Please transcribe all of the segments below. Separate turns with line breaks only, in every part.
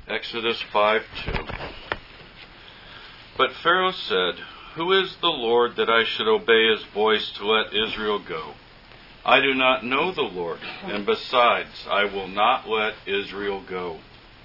Exodus 5:2. But Pharaoh said, "Who is the Lord that I should obey his voice to let Israel go? I do not know the Lord, and besides, I will not let Israel go."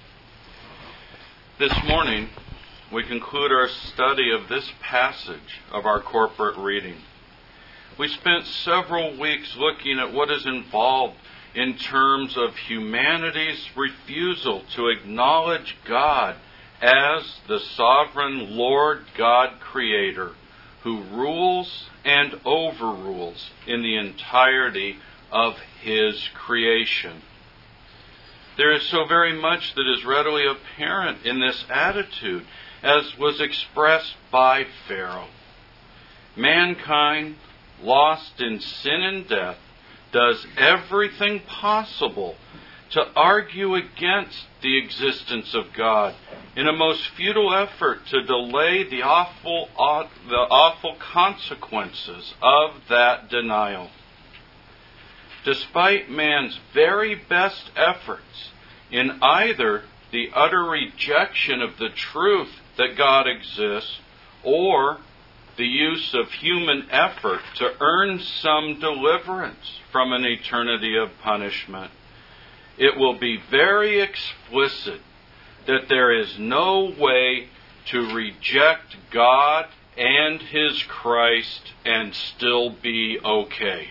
This morning, we conclude our study of this passage of our corporate reading. We spent several weeks looking at what is involved in terms of humanity's refusal to acknowledge God as the sovereign Lord God Creator who rules and overrules in the entirety of His creation. There is so very much that is readily apparent in this attitude, as was expressed by Pharaoh. Mankind, lost in sin and death, does everything possible to argue against the existence of God in a most futile effort to delay the awful consequences of that denial. Despite man's very best efforts in either the utter rejection of the truth that God exists or the use of human effort to earn some deliverance from an eternity of punishment, it will be very explicit that there is no way to reject God and His Christ and still be okay.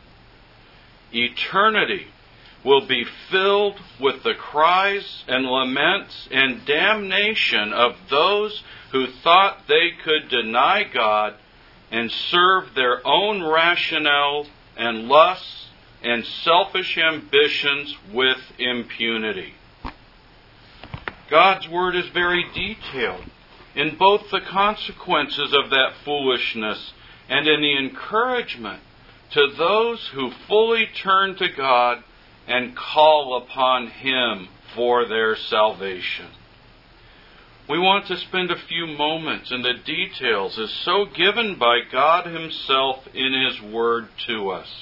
Eternity will be filled with the cries and laments and damnation of those who thought they could deny God and serve their own rationale and lusts and selfish ambitions with impunity. God's Word is very detailed in both the consequences of that foolishness and in the encouragement to those who fully turn to God and call upon Him for their salvation. We want to spend a few moments in the details as so given by God Himself in His Word to us.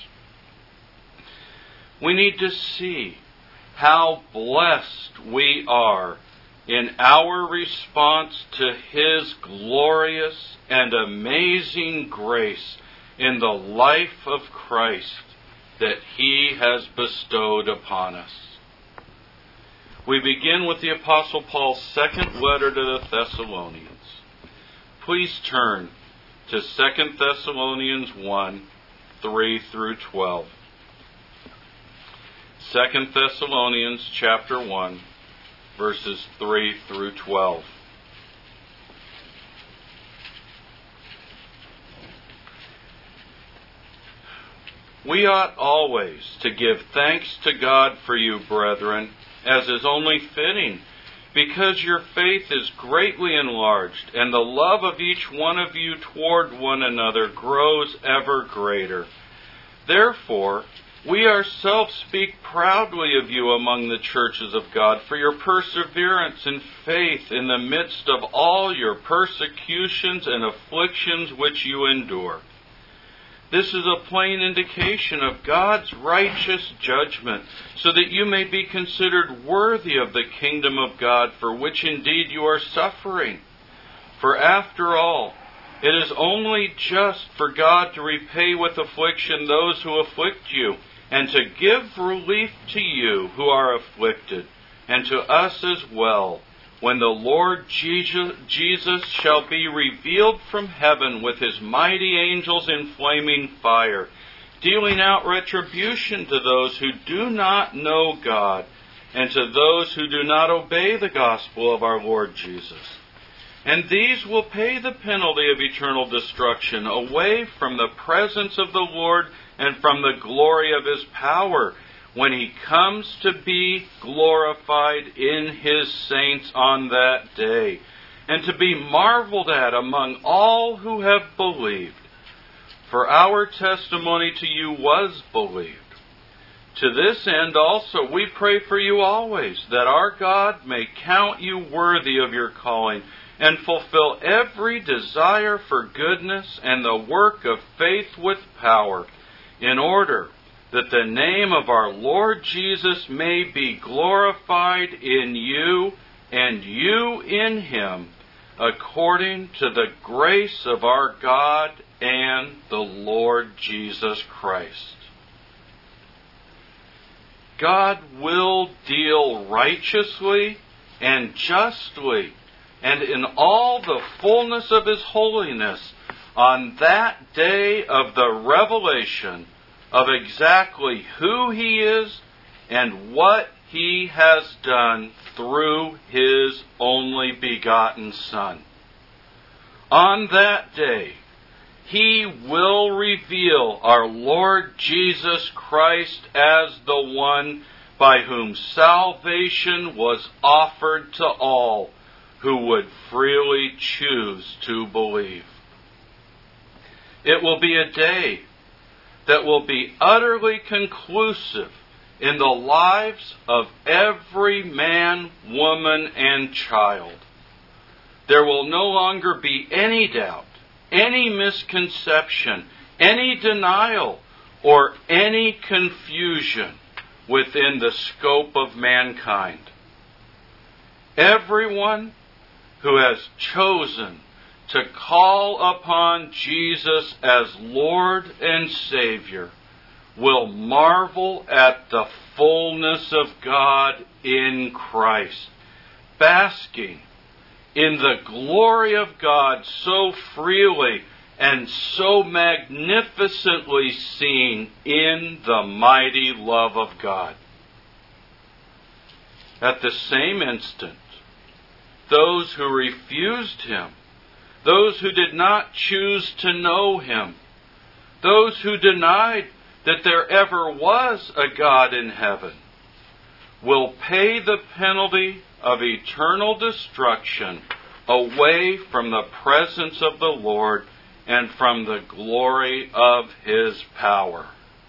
We need to see how blessed we are in our response to His glorious and amazing grace in the life of Christ that He has bestowed upon us. We begin with the Apostle Paul's second letter to the Thessalonians. Please turn to 2 Thessalonians 1, 3 through 12. 2 Thessalonians chapter 1, verses 3 through 12. We ought always to give thanks to God for you, brethren, as is only fitting, because your faith is greatly enlarged, and the love of each one of you toward one another grows ever greater. Therefore, we ourselves speak proudly of you among the churches of God for your perseverance and faith in the midst of all your persecutions and afflictions which you endure. This is a plain indication of God's righteous judgment, so that you may be considered worthy of the kingdom of God, for which indeed you are suffering. For after all, it is only just for God to repay with affliction those who afflict you, and to give relief to you who are afflicted, and to us as well, when the Lord Jesus shall be revealed from heaven with His mighty angels in flaming fire, dealing out retribution to those who do not know God, and to those who do not obey the gospel of our Lord Jesus. And these will pay the penalty of eternal destruction away from the presence of the Lord and from the glory of His power, when He comes to be glorified in His saints on that day, and to be marveled at among all who have believed. For our testimony to you was believed. To this end also we pray for you always, that our God may count you worthy of your calling, and fulfill every desire for goodness and the work of faith with power, in order that the name of our Lord Jesus may be glorified in you and you in him, according to the grace of our God and the Lord Jesus Christ. God will deal righteously and justly and in all the fullness of his holiness on that day of the revelation of exactly who he is and what he has done through his only begotten Son. On that day, he will reveal our Lord Jesus Christ as the one by whom salvation was offered to all who would freely choose to believe. It will be a day that will be utterly conclusive in the lives of every man, woman, and child. There will no longer be any doubt, any misconception, any denial, or any confusion within the scope of mankind. Everyone who has chosen to call upon Jesus as Lord and Savior will marvel at the fullness of God in Christ, basking in the glory of God so freely and so magnificently seen in the mighty love of God. At the same instant, those who refused him, those who did not choose to know him, those who denied that there ever was a God in heaven, will pay the penalty of eternal destruction away from the presence of the Lord and from the glory of his power.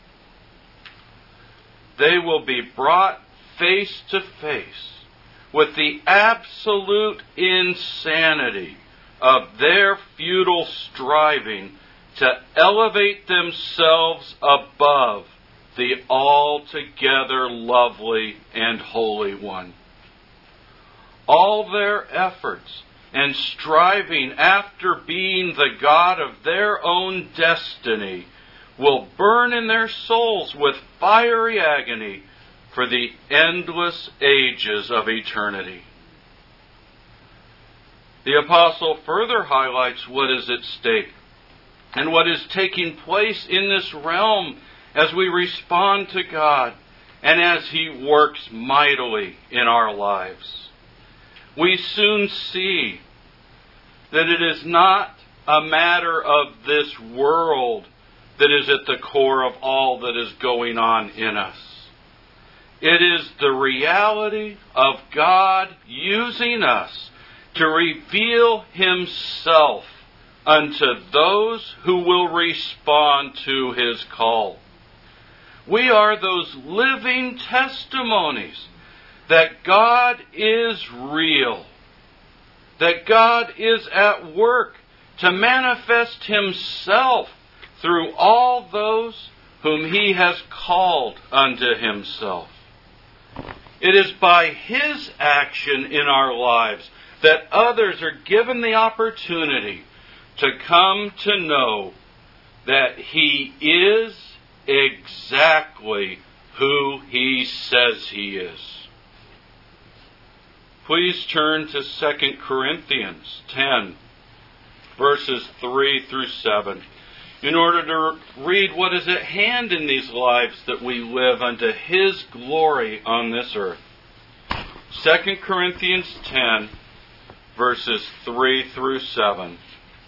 They will be brought face to face with the absolute insanity of their futile striving to elevate themselves above the altogether lovely and holy one. All their efforts and striving after being the God of their own destiny will burn in their souls with fiery agony for the endless ages of eternity. The apostle further highlights what is at stake and what is taking place in this realm as we respond to God and as he works mightily in our lives. We soon see that it is not a matter of this world that is at the core of all that is going on in us. It is the reality of God using us to reveal himself unto those who will respond to his call. We are those living testimonies that God is real, that God is at work to manifest himself through all those whom he has called unto himself. It is by his action in our lives that others are given the opportunity to come to know that he is exactly who he says he is. Please turn to 2 Corinthians 10, verses 3 through 7, in order to read what is at hand in these lives that we live unto his glory on this earth. 2 Corinthians 10, verses 3 through 7.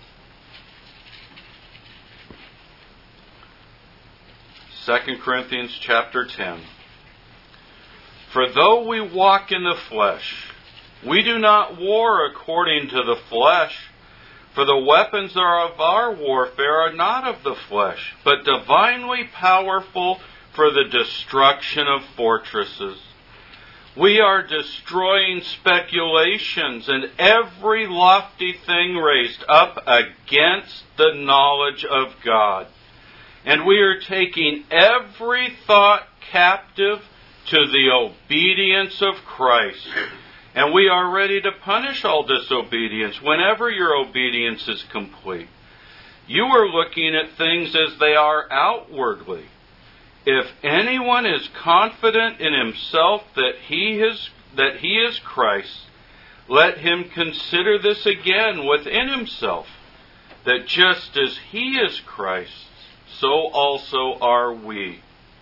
Second Corinthians chapter 10. For though we walk in the flesh, we do not war according to the flesh. For the weapons of our warfare are not of the flesh, but divinely powerful for the destruction of fortresses. We are destroying speculations and every lofty thing raised up against the knowledge of God. And we are taking every thought captive to the obedience of Christ, And we are ready to punish all disobedience whenever your obedience is complete. You are looking at things as they are outwardly. If anyone is confident in himself that he is Christ, let him consider this again within himself, that just as he is Christ, so also are we.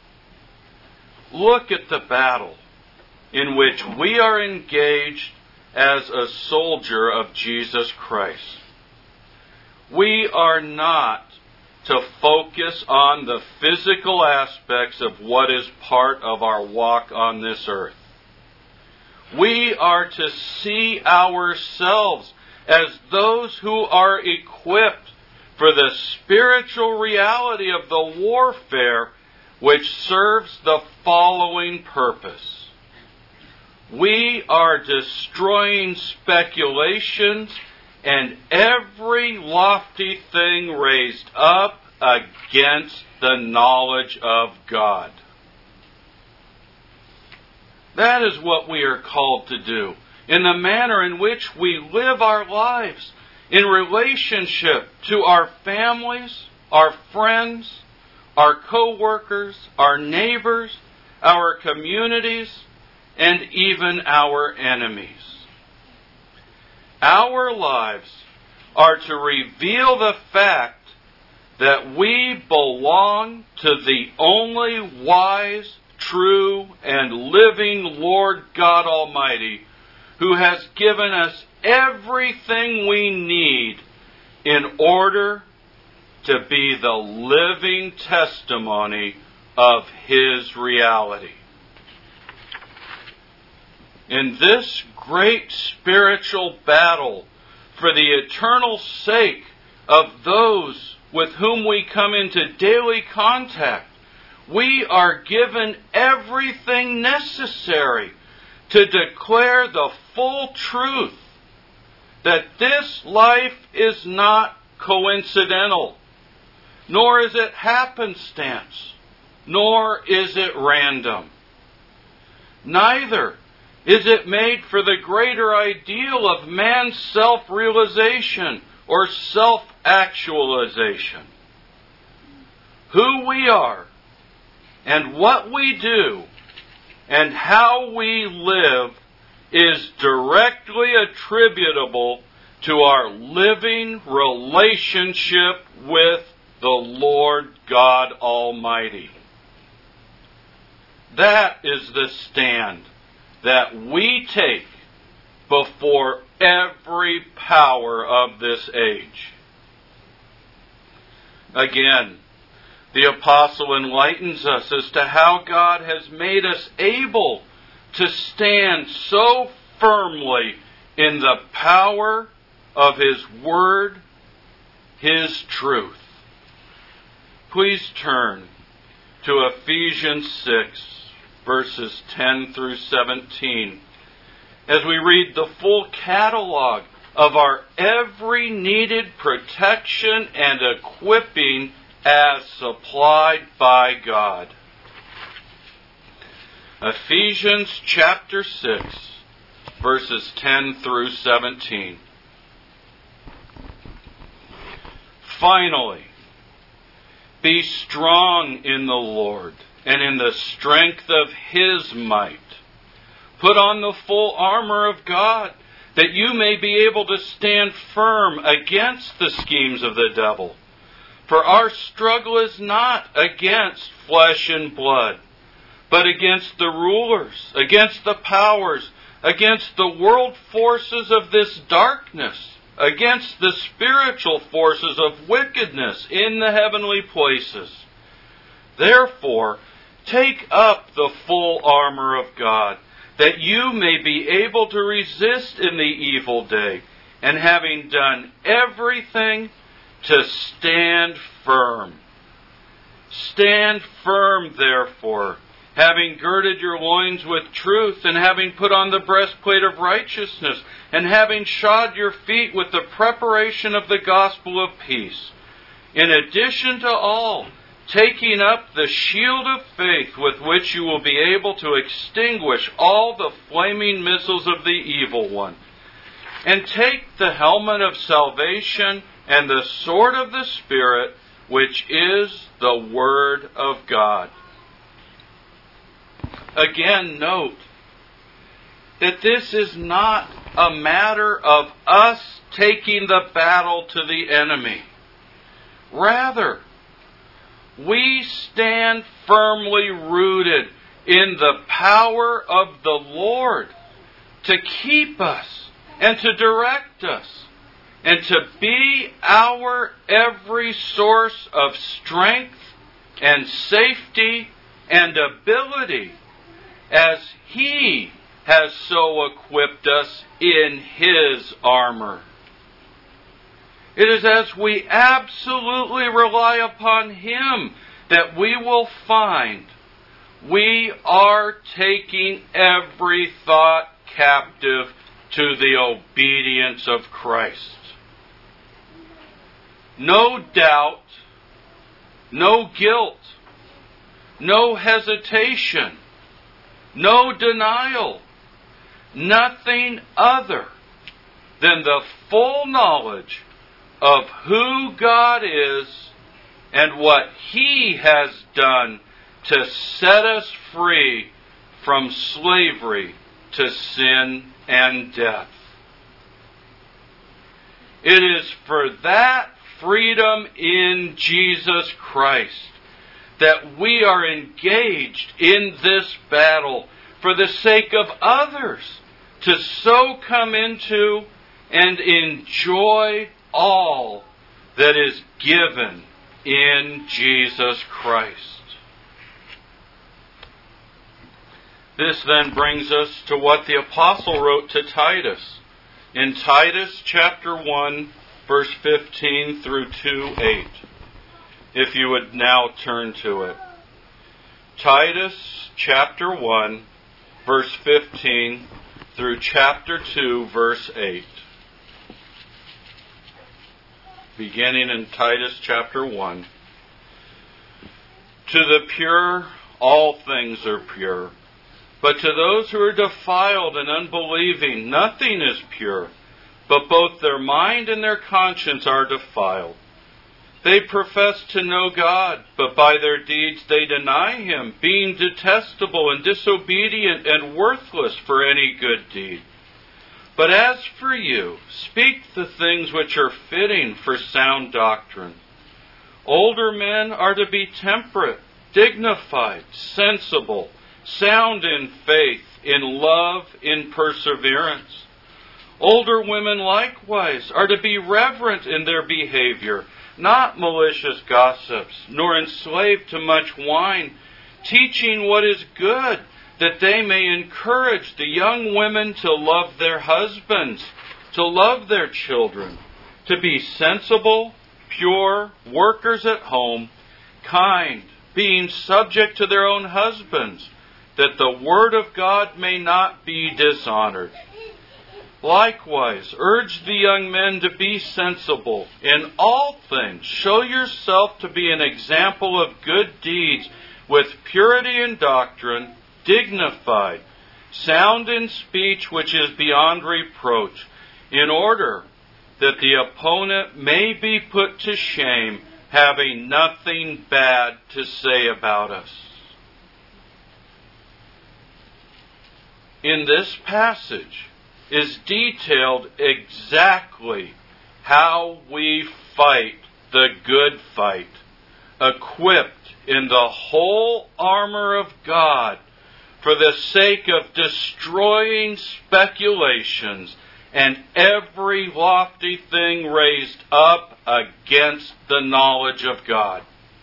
Look at the battle in which we are engaged as a soldier of Jesus Christ. We are not to focus on the physical aspects of what is part of our walk on this earth. We are to see ourselves as those who are equipped for the spiritual reality of the warfare which serves the following purpose. We are destroying speculations and every lofty thing raised up against the knowledge of God. That is what we are called to do in the manner in which we live our lives in relationship to our families, our friends, our co-workers, our neighbors, our communities, and even our enemies. Our lives are to reveal the fact that we belong to the only wise, true, and living Lord God Almighty, who has given us everything we need in order to be the living testimony of His reality. In this great spiritual battle for the eternal sake of those with whom we come into daily contact, we are given everything necessary to declare the full truth that this life is not coincidental, nor is it happenstance, nor is it random. Neither is it made for the greater ideal of man's self-realization or self-actualization. Who we are and what we do and how we live is directly attributable to our living relationship with the Lord God Almighty. That is the stand that we take before every power of this age. Again, the apostle enlightens us as to how God has made us able to stand so firmly in the power of His Word, His truth. Please turn to Ephesians 6, verses 10 through 17, as we read the full catalog of our every needed protection and equipping as supplied by God. Ephesians chapter 6, verses 10 through 17. Finally, be strong in the Lord and in the strength of His might. Put on the full armor of God, that you may be able to stand firm against the schemes of the devil. For our struggle is not against flesh and blood, but against the rulers, against the powers, against the world forces of this darkness, against the spiritual forces of wickedness in the heavenly places. Therefore, take up the full armor of God, that you may be able to resist in the evil day, and having done everything, to stand firm. Stand firm, therefore, having girded your loins with truth, and having put on the breastplate of righteousness, and having shod your feet with the preparation of the gospel of peace. In addition to all, taking up the shield of faith with which you will be able to extinguish all the flaming missiles of the evil one. And take the helmet of salvation and the sword of the Spirit, which is the Word of God. Again, note that this is not a matter of us taking the battle to the enemy. Rather, we stand firmly rooted in the power of the Lord to keep us and to direct us and to be our every source of strength and safety and ability as He has so equipped us in His armor. It is as we absolutely rely upon Him that we will find we are taking every thought captive to the obedience of Christ. No doubt, no guilt, no hesitation, no denial, nothing other than the full knowledge of who God is and what He has done to set us free from slavery to sin and death. It is for that freedom in Jesus Christ that we are engaged in this battle for the sake of others, to so come into and enjoy all that is given in Jesus Christ. This then brings us to what the apostle wrote to Titus. In Titus chapter 1, verse 15 through 2:8. If you would now turn to it. Titus chapter 1, verse 15 through chapter 2, verse 8. Beginning in Titus chapter 1. To the pure, all things are pure. But to those who are defiled and unbelieving, nothing is pure, but both their mind and their conscience are defiled. They profess to know God, but by their deeds they deny Him, being detestable and disobedient and worthless for any good deed. But as for you, speak the things which are fitting for sound doctrine. Older men are to be temperate, dignified, sensible, sound in faith, in love, in perseverance. Older women likewise are to be reverent in their behavior, not malicious gossips, nor enslaved to much wine, teaching what is good, that they may encourage the young women to love their husbands, to love their children, to be sensible, pure, workers at home, kind, being subject to their own husbands, that the word of God may not be dishonored. Likewise, urge the young men to be sensible in all things. Show yourself to be an example of good deeds, with purity in doctrine, dignified, sound in speech which is beyond reproach, in order that the opponent may be put to shame, having nothing bad to say about us. In this passage is detailed exactly how we fight the good fight, equipped in the whole armor of God for the sake of destroying speculations and every lofty thing raised up against the knowledge of God.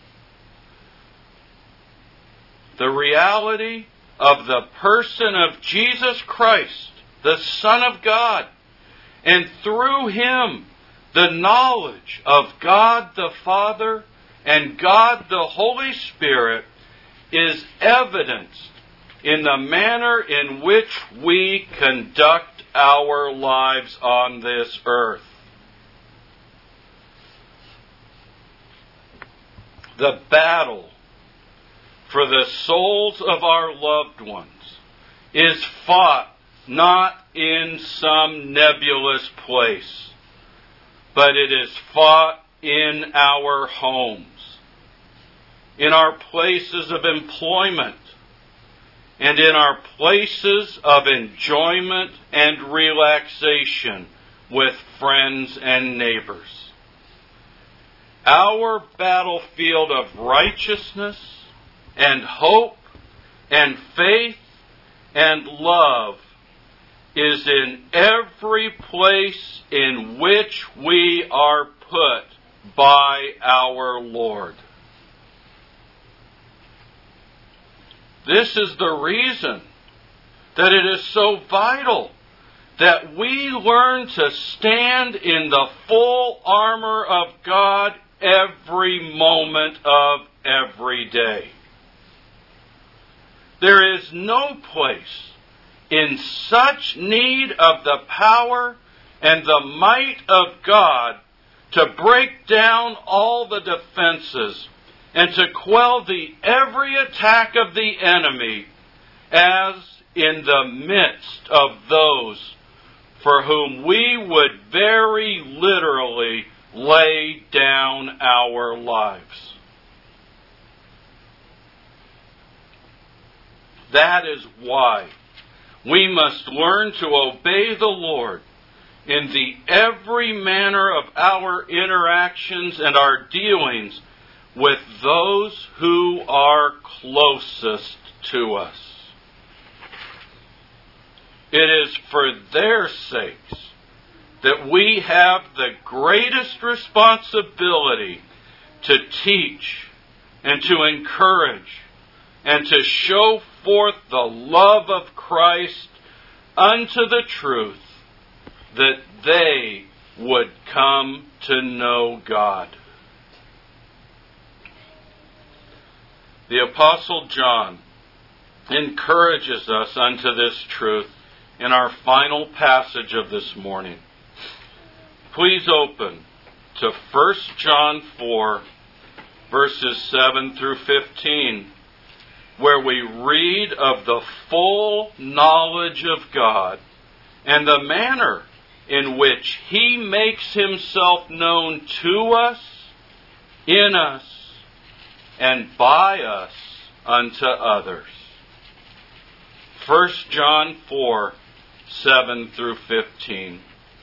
The reality of the person of Jesus Christ, the Son of God, and through Him, the knowledge of God the Father and God the Holy Spirit is evidenced in the manner in which we conduct our lives on this earth. The battle for the souls of our loved ones is fought not in some nebulous place, but it is fought in our homes, in our places of employment, and in our places of enjoyment and relaxation with friends and neighbors. Our battlefield of righteousness and hope and faith and love is in every place in which we are put by our Lord. This is the reason that it is so vital that we learn to stand in the full armor of God every moment of every day. There is no place in such need of the power and the might of God to break down all the defenses and to quell every attack of the enemy as in the midst of those for whom we would very literally lay down our lives. That is why we must learn to obey the Lord in the every manner of our interactions and our dealings with those who are closest to us. It is for their sakes that we have the greatest responsibility to teach and to encourage and to show forth the love of Christ unto the truth, that they would come to know God. The Apostle John encourages us unto this truth in our final passage of this morning. Please open to 1 John 4, verses 7 through 15, where we read of the full knowledge of God and the manner in which He makes Himself known to us, in us, and by us unto others. 1 John 4, 7 through 15.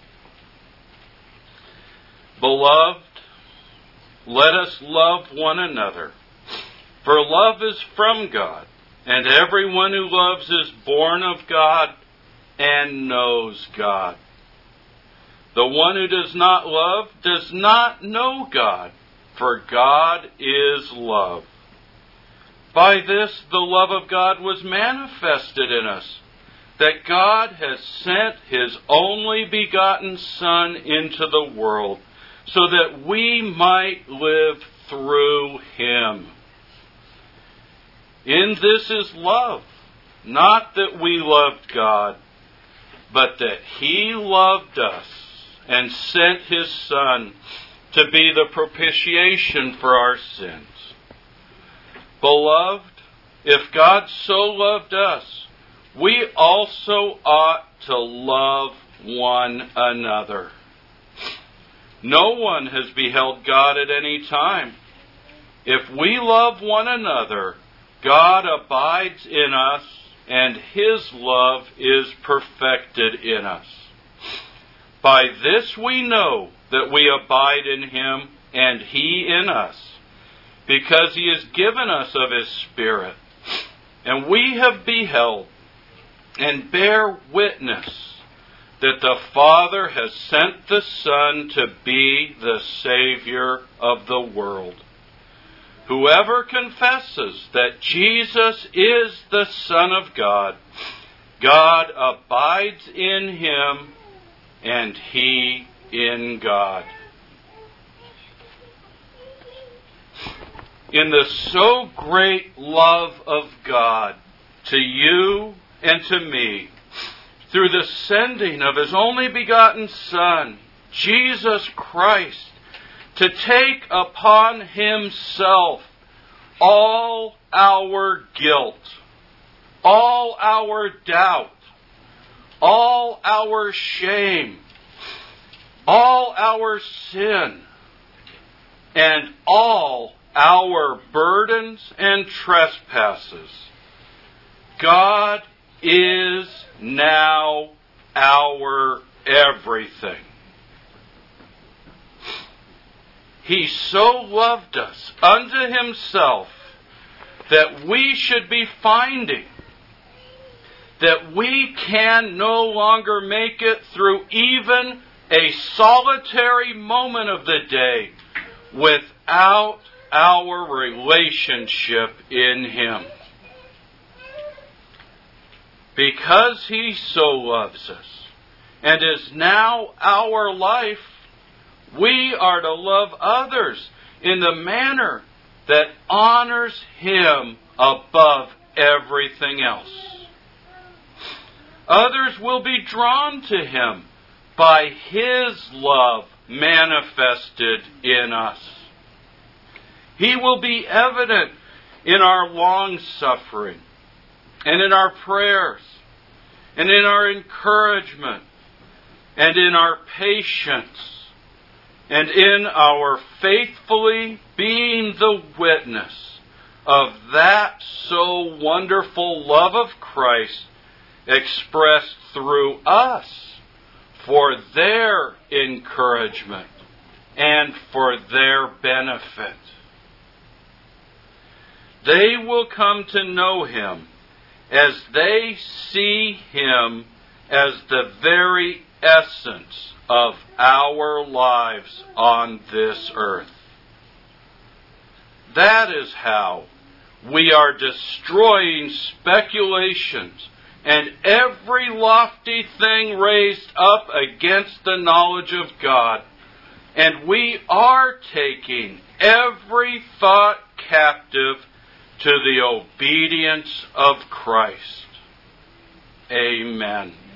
Beloved, let us love one another, for love is from God, and everyone who loves is born of God and knows God. The one who does not love does not know God, for God is love. By this the love of God was manifested in us, that God has sent His only begotten Son into the world, so that we might live through Him. In this is love, not that we loved God, but that He loved us and sent His Son to be the propitiation for our sins. Beloved, if God so loved us, we also ought to love one another. No one has beheld God at any time. If we love one another, God abides in us, and His love is perfected in us. By this we know that we abide in Him, and He in us, because He has given us of His Spirit. And we have beheld and bear witness that the Father has sent the Son to be the Savior of the world. Whoever confesses that Jesus is the Son of God, God abides in Him, and He in God. In the so great love of God to you and to me, through the sending of His only begotten Son, Jesus Christ, to take upon Himself all our guilt, all our doubt, all our shame, all our sin, and all our burdens and trespasses. God is now our everything. He so loved us unto Himself that we should be finding that we can no longer make it through even a solitary moment of the day without our relationship in Him. Because He so loves us and is now our life, we are to love others in the manner that honors Him above everything else. Others will be drawn to Him by His love manifested in us. He will be evident in our long-suffering, and in our prayers, and in our encouragement, and in our patience, and in our faithfully being the witness of that so wonderful love of Christ expressed through us for their encouragement and for their benefit. They will come to know Him as they see Him as the very essence of our lives on this earth. That is how we are destroying speculations and every lofty thing raised up against the knowledge of God, and we are taking every thought captive to the obedience of Christ. Amen.